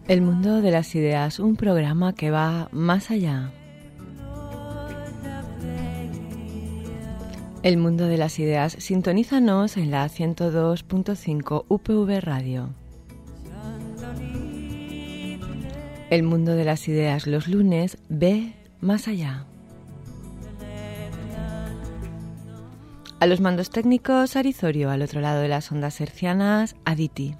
El mundo de las ideas, un programa que va más allá. El mundo de las ideas, sintonízanos en la 102.5 UPV Radio. El mundo de las ideas, los lunes, ve más allá. A los mandos técnicos, Arizorio, al otro lado de las ondas hercianas, Aditi.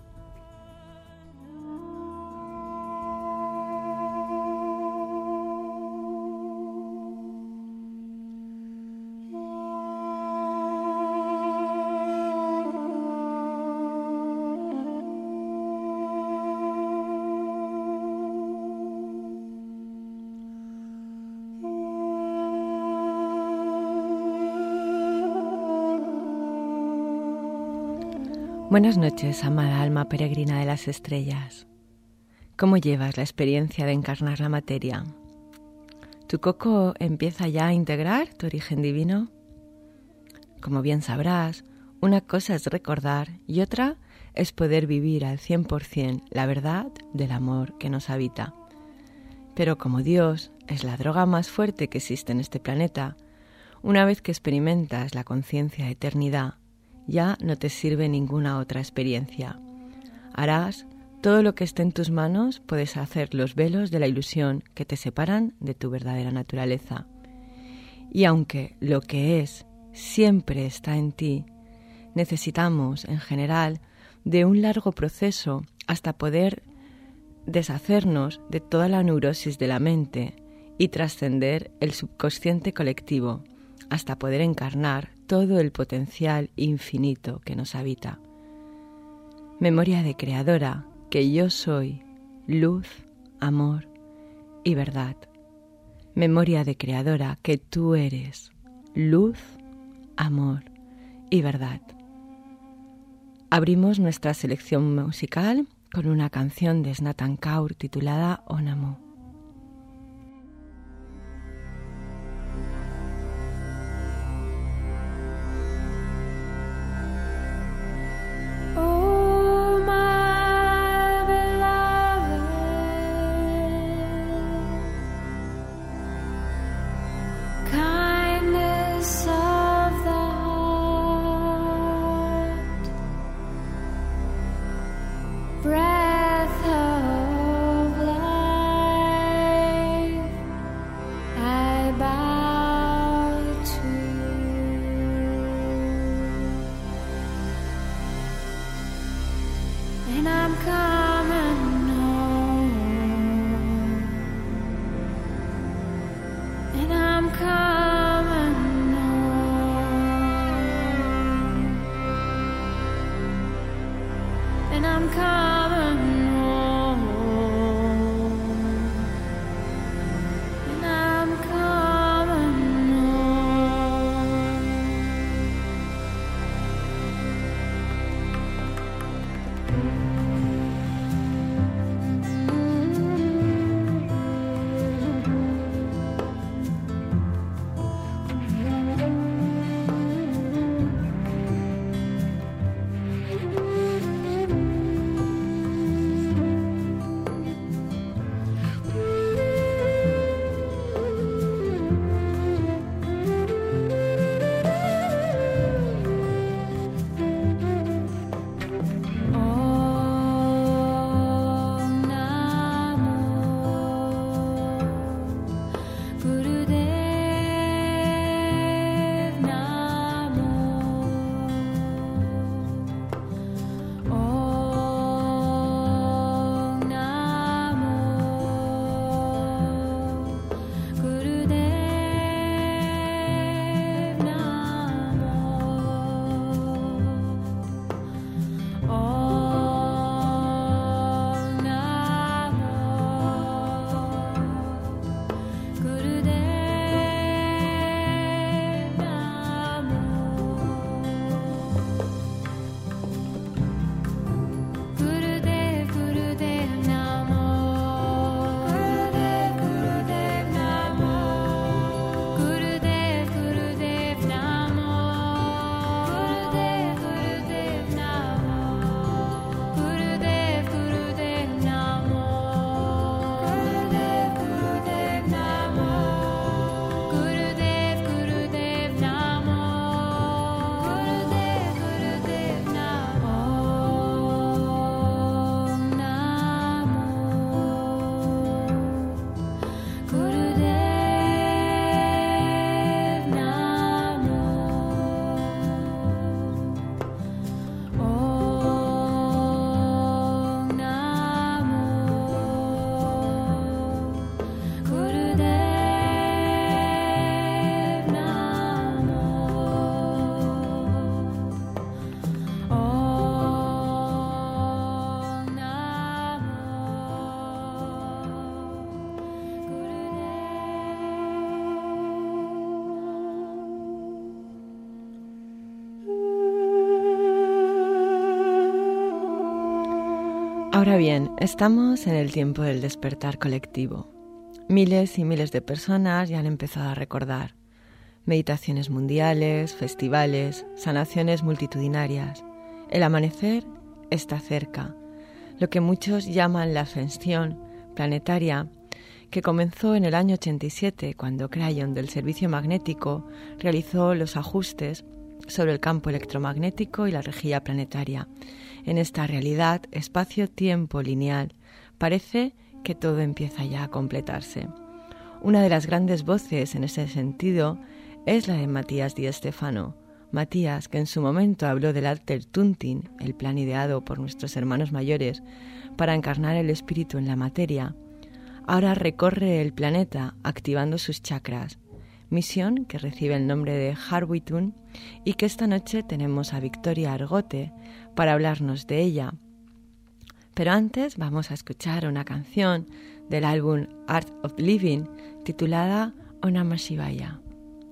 Buenas noches, amada alma peregrina de las estrellas. ¿Cómo llevas la experiencia de encarnar la materia? ¿Tu coco empieza ya a integrar tu origen divino? Como bien sabrás, una cosa es recordar y otra es poder vivir al 100% la verdad del amor que nos habita. Pero como Dios es la droga más fuerte que existe en este planeta, una vez que experimentas la conciencia de eternidad, ya no te sirve ninguna otra experiencia. Harás todo lo que esté en tus manos, puedes hacer los velos de la ilusión que te separan de tu verdadera naturaleza. Y aunque lo que es siempre está en ti, necesitamos, en general, de un largo proceso hasta poder deshacernos de toda la neurosis de la mente y trascender el subconsciente colectivo, hasta poder encarnar todo el potencial infinito que nos habita. Memoria de creadora, que yo soy luz, amor y verdad. Memoria de creadora, que tú eres luz, amor y verdad. Abrimos nuestra selección musical con una canción de Snatan Kaur titulada Onamo. Ahora bien, estamos en el tiempo del despertar colectivo. Miles y miles de personas ya han empezado a recordar. Meditaciones mundiales, festivales, sanaciones multitudinarias. El amanecer está cerca. Lo que muchos llaman la ascensión planetaria, que comenzó en el año 87, cuando Crayon del Servicio Magnético realizó los ajustes sobre el campo electromagnético y la rejilla planetaria. En esta realidad, espacio-tiempo lineal, parece que todo empieza ya a completarse. Una de las grandes voces en ese sentido es la de Matías Di Stefano. Matías, que en su momento habló del Altertunting, el plan ideado por nuestros hermanos mayores para encarnar el espíritu en la materia, ahora recorre el planeta activando sus chakras, misión que recibe el nombre de Harwitun y que esta noche tenemos a Victoria Argote para hablarnos de ella. Pero antes vamos a escuchar una canción del álbum Art of Living titulada Om Namah Shivaya.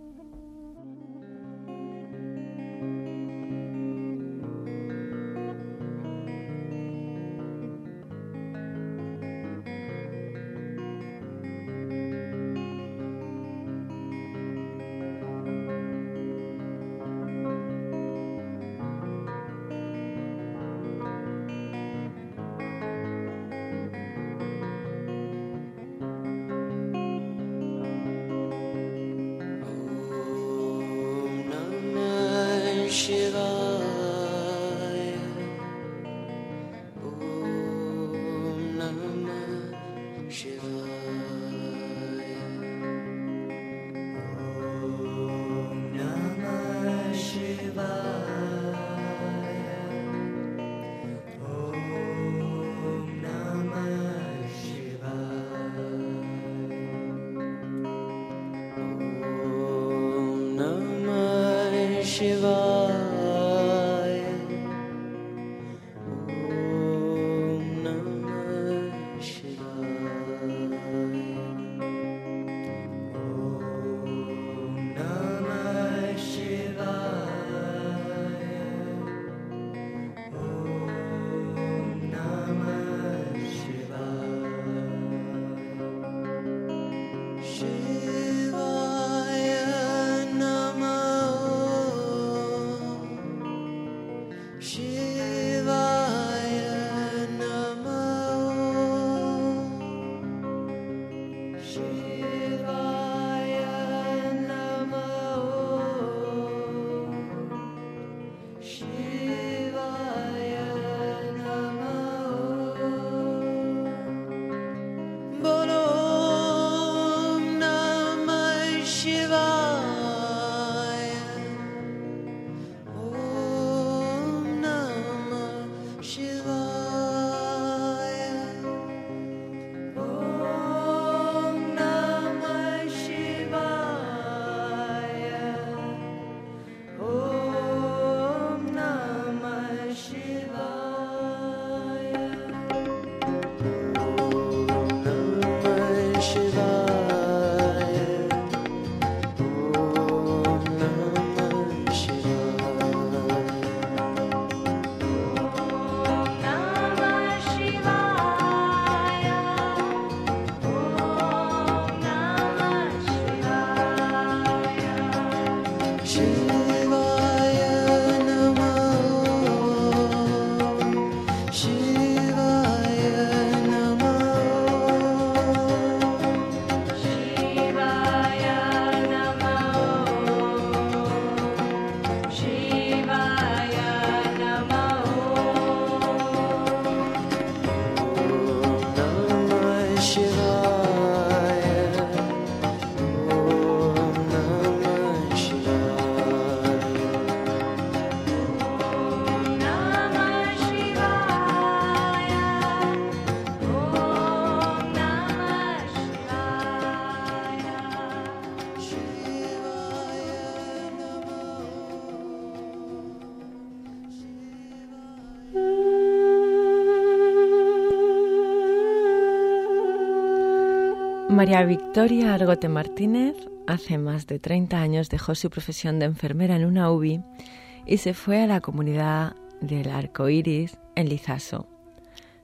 María Victoria Argote Martínez hace más de 30 años dejó su profesión de enfermera en una UBI y se fue a la comunidad del Arco Iris en Lizaso.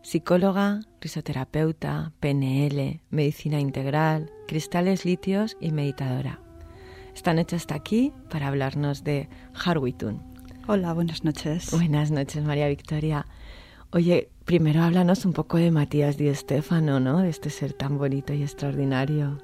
psicóloga, risoterapeuta, PNL, medicina integral, cristales litios y meditadora. Esta noche está aquí para hablarnos de Heart-Withun. Hola, buenas noches. Buenas noches, María Victoria. Oye, primero háblanos un poco de Matías Di Stéfano, ¿no? De este ser tan bonito y extraordinario.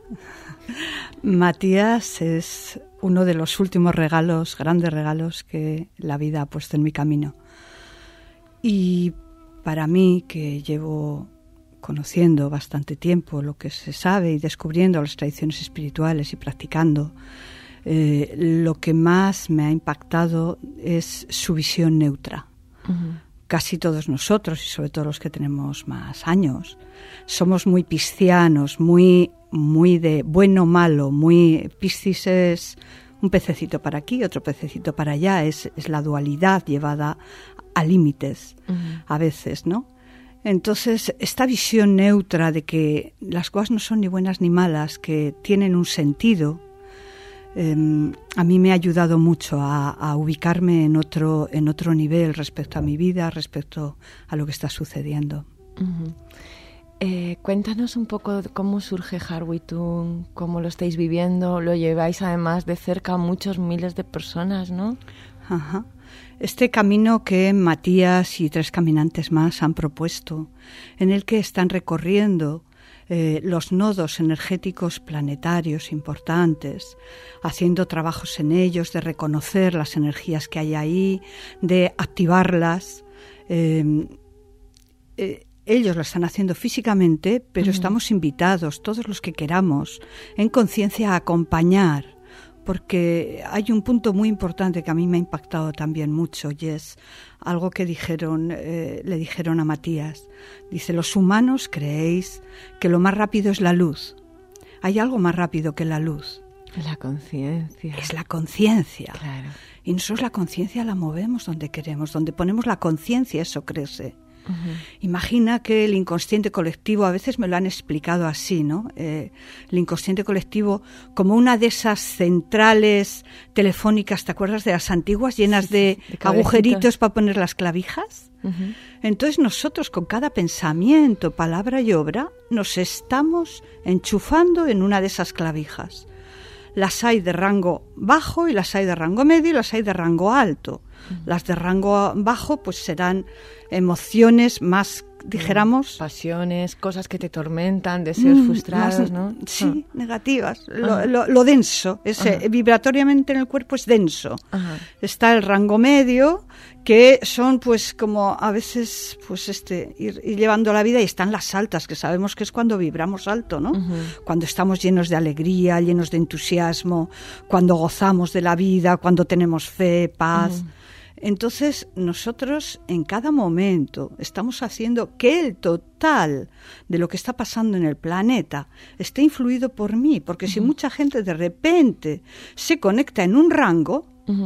Matías es uno de los últimos regalos, grandes regalos que la vida ha puesto en mi camino. Y para mí, que llevo conociendo bastante tiempo lo que se sabe y descubriendo las tradiciones espirituales y practicando, lo que más me ha impactado es su visión neutra. Uh-huh. Casi todos nosotros, y sobre todo los que tenemos más años, somos muy piscianos, muy de bueno malo, muy Piscis es un pececito para aquí, otro pececito para allá, es la dualidad llevada a límites, a veces, ¿no? Entonces, esta visión neutra de que las cosas no son ni buenas ni malas, que tienen un sentido, a mí me ha ayudado mucho a ubicarme en otro nivel respecto a mi vida, respecto a lo que está sucediendo. Uh-huh. Cuéntanos un poco cómo surge Heart-Withun, cómo lo estáis viviendo, lo lleváis además de cerca a muchos miles de personas, ¿no? Ajá. Este camino que Matías y 3 caminantes más han propuesto, en el que están recorriendo los nodos energéticos planetarios importantes, haciendo trabajos en ellos, de reconocer las energías que hay ahí, de activarlas. Ellos lo están haciendo físicamente, pero estamos invitados, todos los que queramos, en conciencia a acompañar, porque hay un punto muy importante que a mí me ha impactado también mucho, y es algo que le dijeron a Matías. Dice, los humanos creéis que lo más rápido es la luz. Hay algo más rápido que la luz. La conciencia. Es la conciencia. Claro. Y nosotros la conciencia la movemos donde queremos, donde ponemos la conciencia, eso crece. Uh-huh. Imagina que el inconsciente colectivo, a veces me lo han explicado así, ¿no? El inconsciente colectivo como una de esas centrales telefónicas, ¿te acuerdas de las antiguas? Llenas de agujeritos para poner las clavijas. Uh-huh. Entonces nosotros con cada pensamiento, palabra y obra nos estamos enchufando en una de esas clavijas. Las hay de rango bajo y las hay de rango medio y las hay de rango alto. Las de rango bajo pues serán emociones más, dijéramos... Pasiones, cosas que te tormentan, deseos frustrados, ¿no? Sí, negativas. Lo denso, vibratoriamente en el cuerpo es denso. Ajá. Está el rango medio, que son pues como a veces pues ir llevando la vida, y están las altas, que sabemos que es cuando vibramos alto, ¿no? Uh-huh. Cuando estamos llenos de alegría, llenos de entusiasmo, cuando gozamos de la vida, cuando tenemos fe, paz... Uh-huh. Entonces, nosotros en cada momento estamos haciendo que el total de lo que está pasando en el planeta esté influido por mí, porque si mucha gente de repente se conecta en un rango,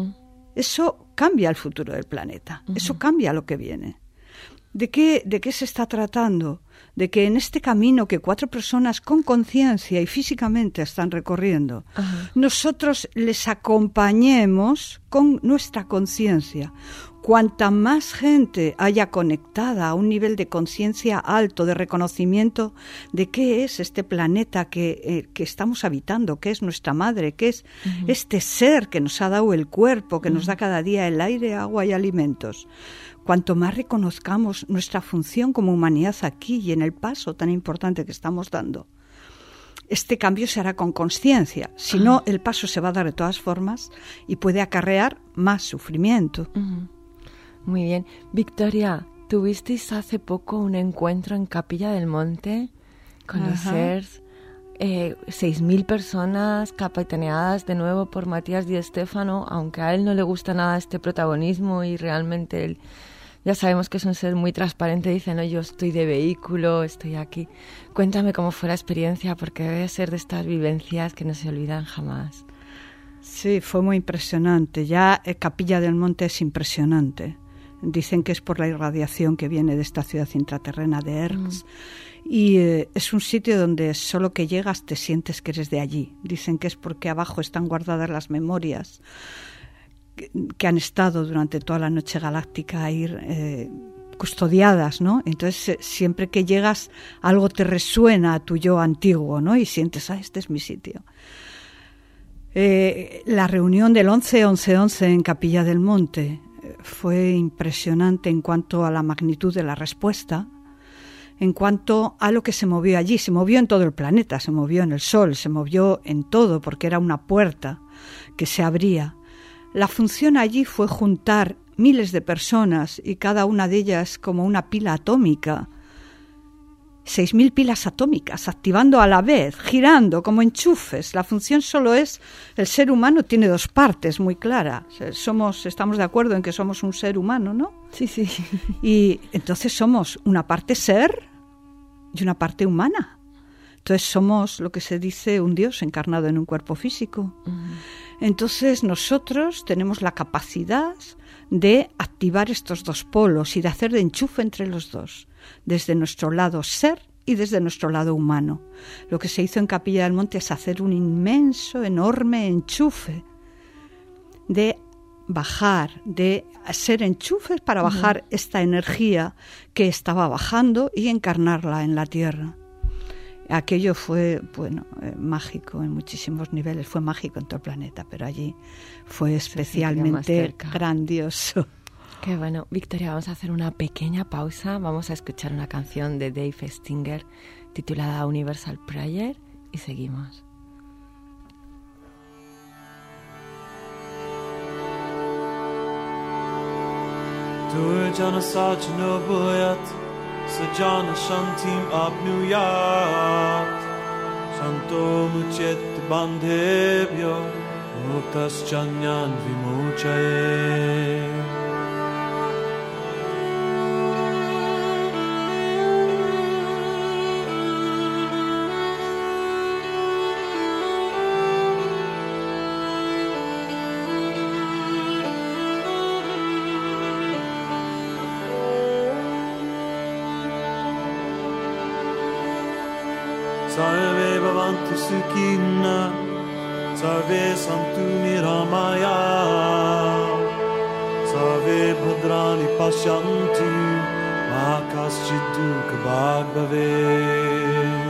eso cambia el futuro del planeta, eso cambia lo que viene. ¿De qué se está tratando? De que en este camino que 4 personas con conciencia y físicamente están recorriendo, nosotros les acompañemos con nuestra conciencia. Cuanta más gente haya conectada a un nivel de conciencia alto, de reconocimiento de qué es este planeta que estamos habitando, qué es nuestra madre, qué es este ser que nos ha dado el cuerpo, que nos da cada día el aire, agua y alimentos. Cuanto más reconozcamos nuestra función como humanidad aquí y en el paso tan importante que estamos dando, este cambio se hará con conciencia. Si no, el paso se va a dar de todas formas y puede acarrear más sufrimiento. Muy bien. Victoria, tuvisteis hace poco un encuentro en Capilla del Monte con los SERS. 6.000 personas capitaneadas de nuevo por Matías Di Stéfano, aunque a él no le gusta nada este protagonismo y realmente él, ya sabemos que es un ser muy transparente, dice, no, yo estoy de vehículo, estoy aquí. Cuéntame cómo fue la experiencia, porque debe ser de estas vivencias que no se olvidan jamás. Sí, fue muy impresionante. Ya Capilla del Monte es impresionante. Dicen que es por la irradiación que viene de esta ciudad intraterrena de Erx. Y es un sitio donde solo que llegas te sientes que eres de allí. Dicen que es porque abajo están guardadas las memorias que han estado durante toda la noche galáctica ahí custodiadas, ¿no? Entonces siempre que llegas algo te resuena a tu yo antiguo, ¿no? Y sientes, este es mi sitio. La reunión del 11-11-11 en Capilla del Monte fue impresionante en cuanto a la magnitud de la respuesta, en cuanto a lo que se movió allí. Se movió en todo el planeta, se movió en el Sol, se movió en todo, porque era una puerta que se abría. La función allí fue juntar miles de personas y cada una de ellas como una pila atómica. 6.000 pilas atómicas activando a la vez, girando como enchufes. La función solo es, el ser humano tiene dos partes muy claras. Estamos de acuerdo en que somos un ser humano, ¿no? Sí, sí. Y entonces somos una parte ser y una parte humana. Entonces somos lo que se dice un Dios encarnado en un cuerpo físico. Entonces nosotros tenemos la capacidad de activar estos dos polos y de hacer de enchufe entre los dos, desde nuestro lado ser y desde nuestro lado humano. Lo que se hizo en Capilla del Monte es hacer un inmenso, enorme enchufe de bajar, de ser enchufes para bajar esta energía que estaba bajando y encarnarla en la tierra. Aquello fue, mágico en muchísimos niveles, fue mágico en todo el planeta, pero allí fue especialmente grandioso. Qué bueno. Victoria, vamos a hacer una pequeña pausa, vamos a escuchar una canción de Dave Stinger titulada Universal Prayer y seguimos. Sajana Shantim Abnuyat Shanto Muchet Bandhebyo Muktas Chanyan Vimuchaye Sarve Bhavantu Sukhina Sarve Santu Niramaya Sarve Bhadrani Pashyantu Ma Kaschid Dukha Bhag Bhave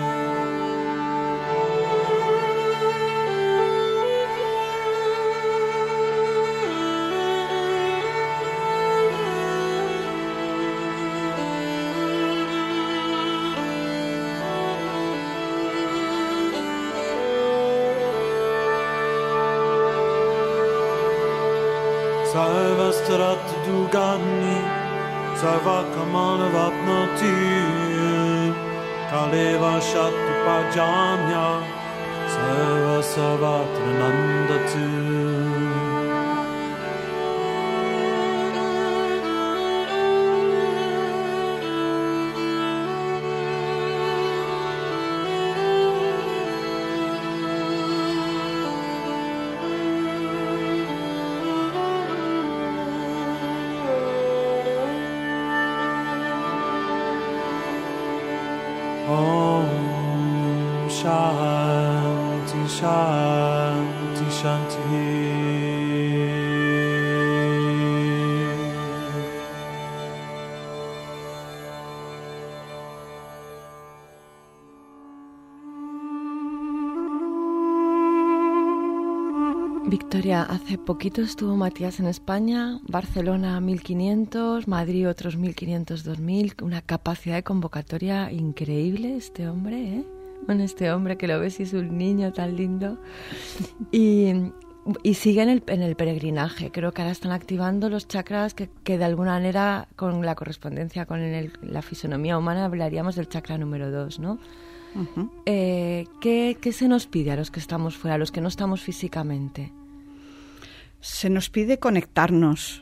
Sarvastarat Dugani Sarvakamana Vapnoti Kaleva Shatu Pajanya Sarva Sarvatra Nandatu Om Shanti Shanti Shanti. Victoria, hace poquito estuvo Matías en España, Barcelona 1.500, Madrid otros 1.500, 2.000, una capacidad de convocatoria increíble este hombre, ¿eh? Bueno, este hombre que lo ves y es un niño tan lindo. Y sigue en el peregrinaje. Creo que ahora están activando los chakras que de alguna manera, con la correspondencia con la fisonomía humana, hablaríamos del chakra número 2, ¿no? Uh-huh. ¿Qué se nos pide a los que estamos fuera, a los que no estamos físicamente? Se nos pide conectarnos,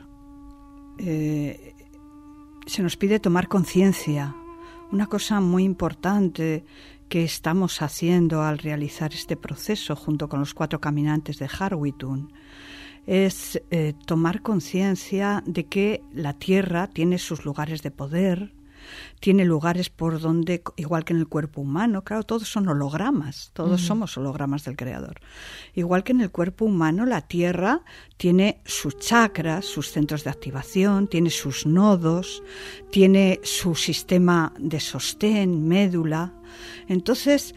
se nos pide tomar conciencia. Una cosa muy importante que estamos haciendo al realizar este proceso junto con los 4 caminantes de Harwitun es tomar conciencia de que la Tierra tiene sus lugares de poder, tiene lugares por donde, igual que en el cuerpo humano, claro, todos son hologramas, todos somos hologramas del Creador. Igual que en el cuerpo humano, la Tierra tiene sus chakras, sus centros de activación, tiene sus nodos, tiene su sistema de sostén, médula. Entonces,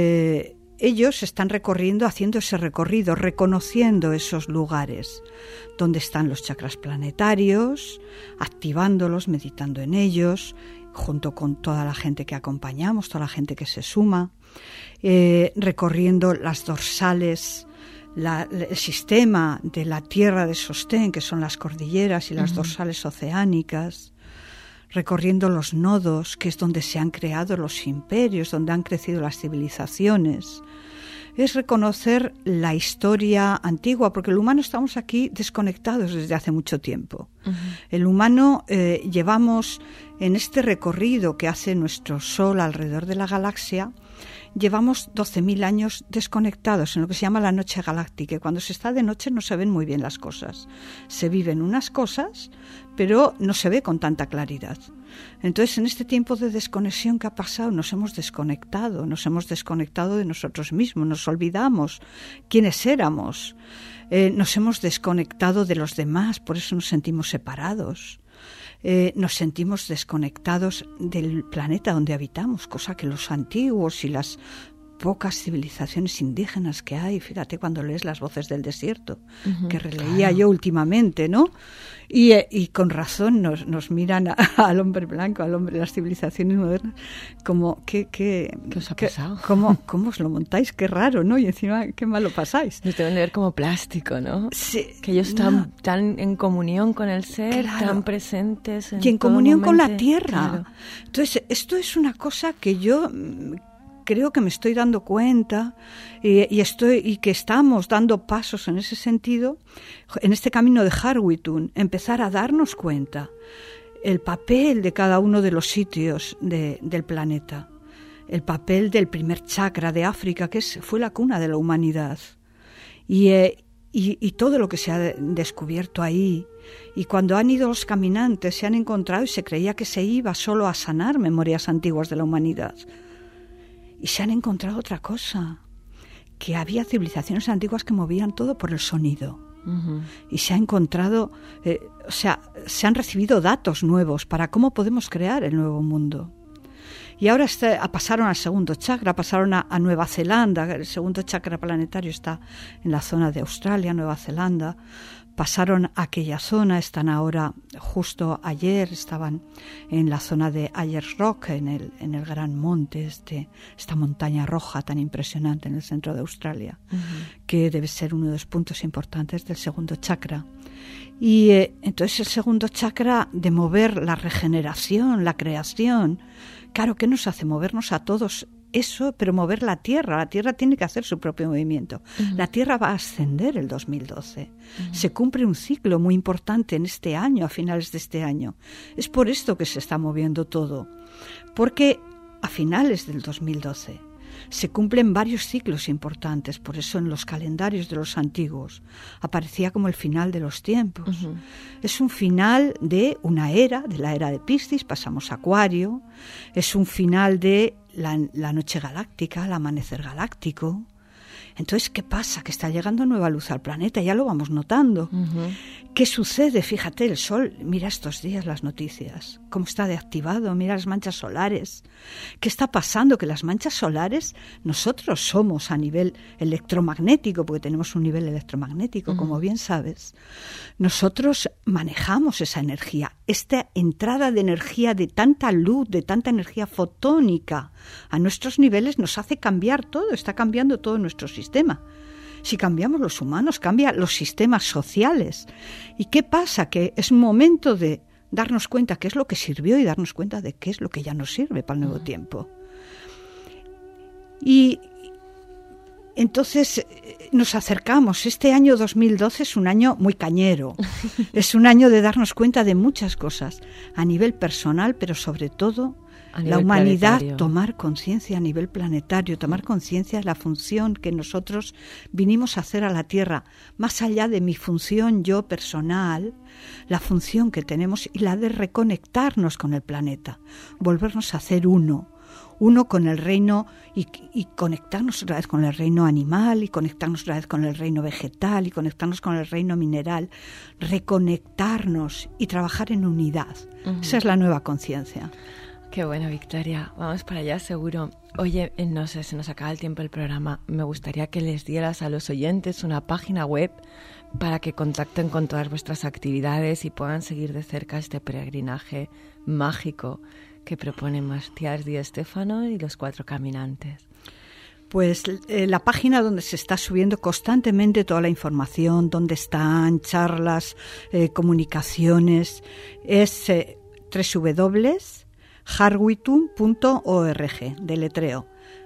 ellos están haciendo ese recorrido, reconociendo esos lugares donde están los chakras planetarios, activándolos, meditando en ellos, junto con toda la gente que acompañamos, toda la gente que se suma, recorriendo las dorsales, el sistema de la tierra de sostén, que son las cordilleras y las dorsales oceánicas, recorriendo los nodos, que es donde se han creado los imperios, donde han crecido las civilizaciones. Es reconocer la historia antigua, porque el humano estamos aquí desconectados desde hace mucho tiempo. El humano llevamos en este recorrido que hace nuestro Sol alrededor de la galaxia, llevamos 12.000 años desconectados en lo que se llama la noche galáctica. Y cuando se está de noche no se ven muy bien las cosas. Se viven unas cosas, pero no se ve con tanta claridad. Entonces, en este tiempo de desconexión que ha pasado, nos hemos desconectado de nosotros mismos, nos olvidamos quiénes éramos, nos hemos desconectado de los demás, por eso nos sentimos separados. Nos sentimos desconectados del planeta donde habitamos, cosa que los antiguos y las pocas civilizaciones indígenas que hay, fíjate cuando lees Las voces del desierto, que releía yo últimamente, ¿no? Y con razón nos miran al hombre blanco, al hombre de las civilizaciones modernas, como ¿qué os ha pasado? ¿Cómo os lo montáis? Qué raro, ¿no? Y encima, qué mal lo pasáis. Nos deben de ver como plástico, ¿no? Sí, que ellos están tan en comunión con el ser, claro, tan presentes y en comunión momento, con la tierra. Claro. Entonces, esto es una cosa que yo creo que me estoy dando cuenta y que estamos dando pasos en ese sentido, en este camino de Harwitun, empezar a darnos cuenta el papel de cada uno de los sitios del planeta, el papel del primer chakra de África, que fue la cuna de la humanidad, y todo lo que se ha descubierto ahí. Y cuando han ido los caminantes, se han encontrado y se creía que se iba solo a sanar memorias antiguas de la humanidad. Y se han encontrado otra cosa, que había civilizaciones antiguas que movían todo por el sonido. Y se ha encontrado, se han recibido datos nuevos para cómo podemos crear el nuevo mundo. Y ahora pasaron al segundo chakra, pasaron a Nueva Zelanda. El segundo chakra planetario está en la zona de Australia, Nueva Zelanda. Pasaron a aquella zona, están ahora, justo ayer, estaban en la zona de Ayers Rock, en el gran monte, esta montaña roja tan impresionante en el centro de Australia, que debe ser uno de los puntos importantes del segundo chakra. Y entonces el segundo chakra de mover la regeneración, la creación, claro, ¿qué nos hace? Movernos a todos eso, pero mover la Tierra tiene que hacer su propio movimiento. La Tierra va a ascender el 2012. Se cumple un ciclo muy importante en este año, a finales de este año. Es por esto que se está moviendo todo, porque a finales del 2012 se cumplen varios ciclos importantes. Por eso en los calendarios de los antiguos aparecía como el final de los tiempos. Es un final de una era, de la era de Piscis, pasamos a Acuario. Es un final de la noche galáctica, el amanecer galáctico. Entonces, ¿qué pasa? Que está llegando nueva luz al planeta, ya lo vamos notando. ¿Qué sucede? Fíjate, el Sol, mira estos días las noticias, cómo está de activado, mira las manchas solares. ¿Qué está pasando? Que las manchas solares, nosotros somos a nivel electromagnético, porque tenemos un nivel electromagnético, como bien sabes. Nosotros manejamos esa energía, esta entrada de energía, de tanta luz, de tanta energía fotónica a nuestros niveles nos hace cambiar todo, está cambiando todo nuestro sistema. Si cambiamos los humanos, cambia los sistemas sociales. ¿Y qué pasa? Que es un momento de darnos cuenta qué es lo que sirvió y darnos cuenta de qué es lo que ya no sirve para el nuevo tiempo. Y Entonces nos acercamos. Este año 2012 es un año muy cañero. Es un año de darnos cuenta de muchas cosas a nivel personal, pero sobre todo la humanidad planetario. Tomar conciencia a nivel planetario, tomar conciencia de la función que nosotros vinimos a hacer a la Tierra, más allá de mi función yo personal, la función que tenemos y la de reconectarnos con el planeta, volvernos a hacer uno con el reino y conectarnos otra vez con el reino animal y conectarnos otra vez con el reino vegetal y conectarnos con el reino mineral, reconectarnos y trabajar en unidad. Esa es la nueva conciencia. Qué bueno, Victoria. Vamos para allá seguro. Oye, no sé, se nos acaba el tiempo del programa. Me gustaría que les dieras a los oyentes una página web para que contacten con todas vuestras actividades y puedan seguir de cerca este peregrinaje mágico que proponen Matías Di Stéfano y los 4 caminantes. Pues la página donde se está subiendo constantemente toda la información, donde están charlas, comunicaciones, es www.harwitun.org, deletreo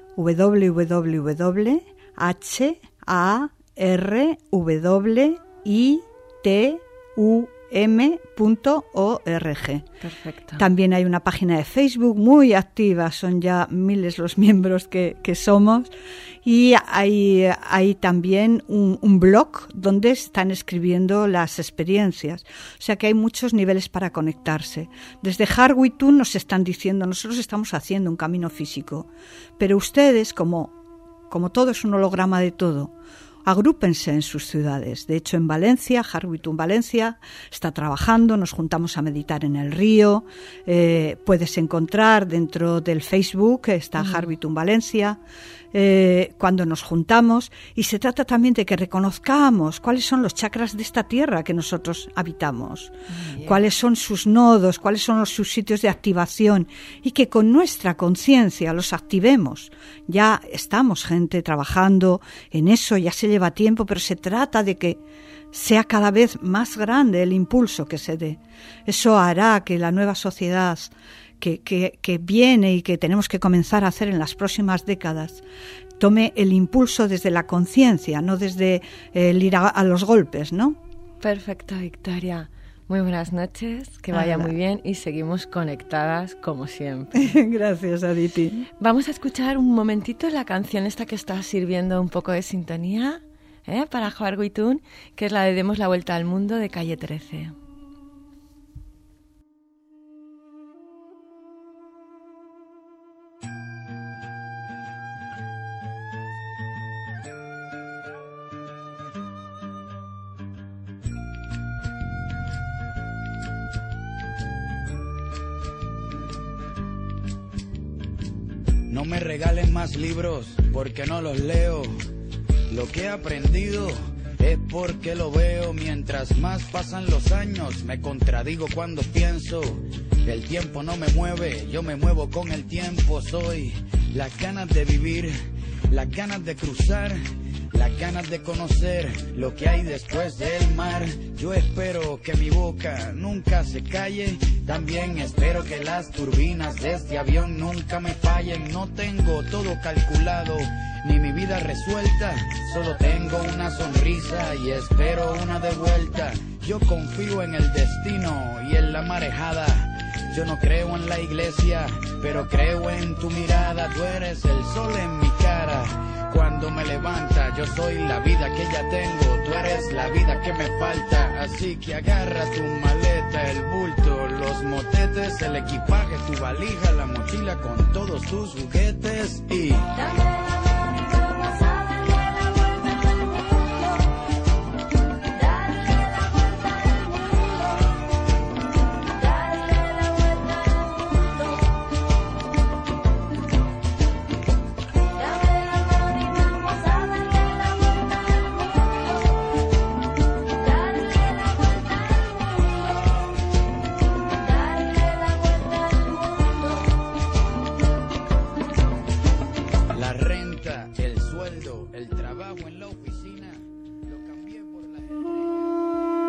www.harwitun.org. Perfecto. También hay una página de Facebook muy activa, son ya miles los miembros que somos, y hay también un blog donde están escribiendo las experiencias. O sea que hay muchos niveles para conectarse. Desde Harwitun nos están diciendo, nosotros estamos haciendo un camino físico, pero ustedes, como todo es un holograma de todo, agrúpense en sus ciudades. De hecho, en Valencia, Harwitun Valencia está trabajando, nos juntamos a meditar en el río. Puedes encontrar dentro del Facebook, está Harwitun Valencia, cuando nos juntamos. Y se trata también de que reconozcamos cuáles son los chakras de esta tierra que nosotros habitamos, cuáles son sus nodos, cuáles son sus sitios de activación, y que con nuestra conciencia los activemos. Ya estamos gente trabajando en eso, ya se lleva tiempo, pero se trata de que sea cada vez más grande el impulso que se dé. Eso hará que la nueva sociedad que viene y que tenemos que comenzar a hacer en las próximas décadas tome el impulso desde la conciencia, no desde el ir a los golpes, ¿no? Perfecto, Victoria. Muy buenas noches, que vaya muy bien y seguimos conectadas como siempre. Gracias, Aditi. Vamos a escuchar un momentito la canción esta que está sirviendo un poco de sintonía para Harwitun, que es la de Demos la Vuelta al Mundo de Calle 13. No me regalen más libros porque no los leo. Lo que he aprendido es porque lo veo. Mientras más pasan los años me contradigo cuando pienso. El tiempo no me mueve, yo me muevo con el tiempo. Soy las ganas de vivir, las ganas de cruzar, las ganas de conocer lo que hay después del mar. Yo espero que mi boca nunca se calle. También espero que las turbinas de este avión nunca me fallen. No tengo todo calculado, ni mi vida resuelta. Solo tengo una sonrisa y espero una de vuelta. Yo confío en el destino y en la marejada. Yo no creo en la iglesia, pero creo en tu mirada. Tú eres el sol en mi cara cuando me levanta. Yo soy la vida que ya tengo, tú eres la vida que me falta. Así que agarra tu maleta, el bulto, los motetes, el equipaje, tu valija, la mochila con todos tus juguetes y...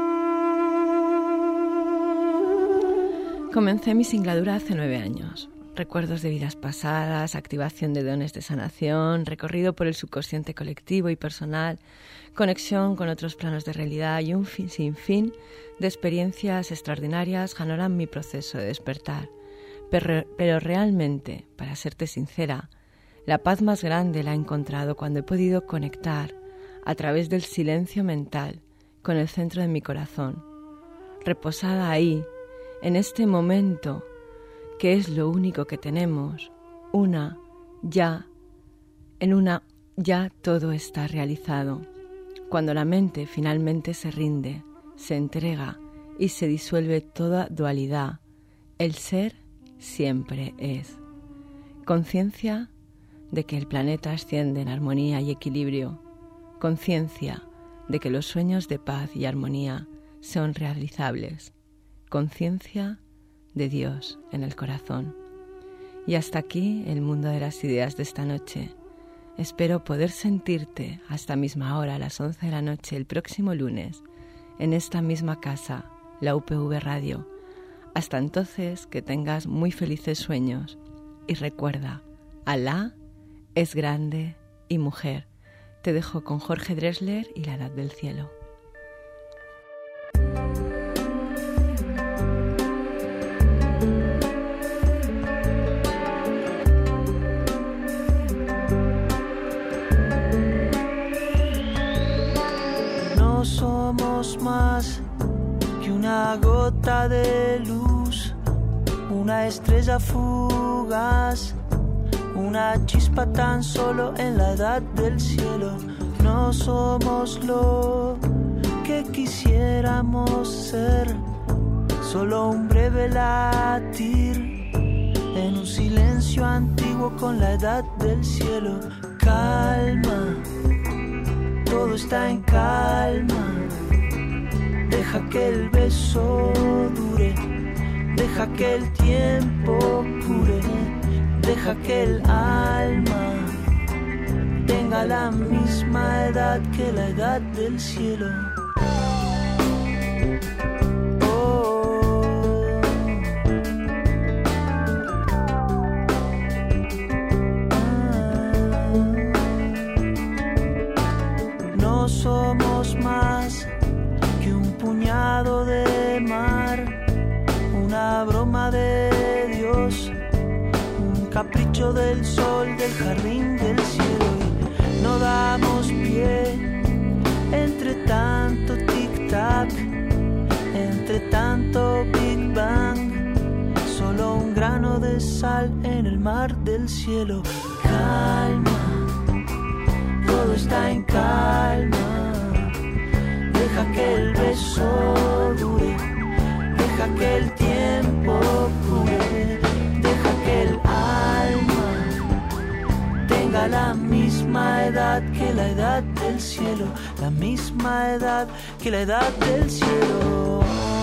Comencé mi singladura hace 9 años. recuerdos de vidas pasadas, activación de dones de sanación, recorrido por el subconsciente colectivo y personal, conexión con otros planos de realidad y un sinfín de experiencias extraordinarias ganaron mi proceso de despertar. Pero realmente, para serte sincera, la paz más grande la he encontrado cuando he podido conectar a través del silencio mental con el centro de mi corazón, reposada ahí, en este momento, que es lo único que tenemos, en una ya todo está realizado. Cuando la mente finalmente se rinde, se entrega y se disuelve toda dualidad, el ser siempre es. Conciencia de que el planeta asciende en armonía y equilibrio, conciencia de que los sueños de paz y armonía son realizables, conciencia de Dios en el corazón. Y hasta aquí el mundo de las ideas de esta noche. Espero poder sentirte a esta misma hora, a las 11 de la noche, el próximo lunes, en esta misma casa, la UPV Radio. Hasta entonces, que tengas muy felices sueños. Y recuerda, Alá es grande y mujer. Te dejo con Jorge Drexler y la Edad del Cielo. No somos más que una gota de luz, una estrella fugaz, una chispa tan solo en la edad del cielo. No somos lo que quisiéramos ser, solo un breve latir en un silencio antiguo con la edad del cielo. Calma, todo está en calma. Deja que el beso dure, deja que el tiempo cure, deja que el alma tenga la misma edad que la edad del cielo. No somos más que un puñado de mar, una broma de Dios, un capricho del sol del jardín del cielo. Y no damos pie entre tanto tic-tac, entre tanto Big Bang, solo un grano de sal en el mar del cielo. Calma, todo está en calma. Deja que el beso dure, deja que el tiempo cure, deja que el alma tenga la misma edad que la edad del cielo, la misma edad que la edad del cielo.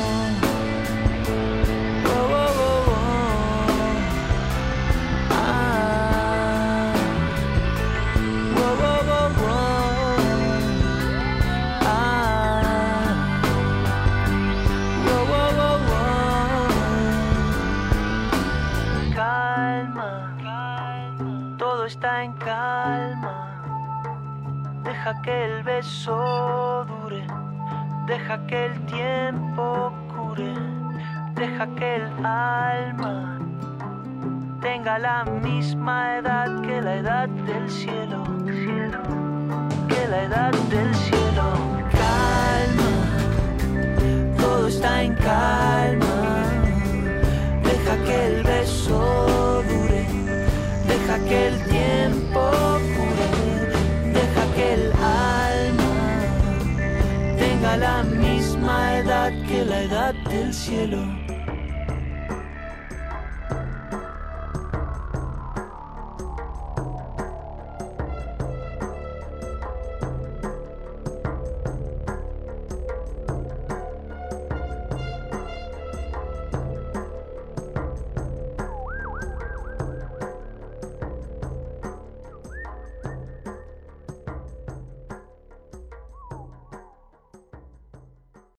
Está en calma, deja que el beso dure, deja que el tiempo cure, deja que el alma tenga la misma edad que la edad del cielo, que la edad del cielo. Calma, todo está en calma, deja que el beso dure, deja que el tiempo cure, deja que el alma tenga la misma edad que la edad del cielo.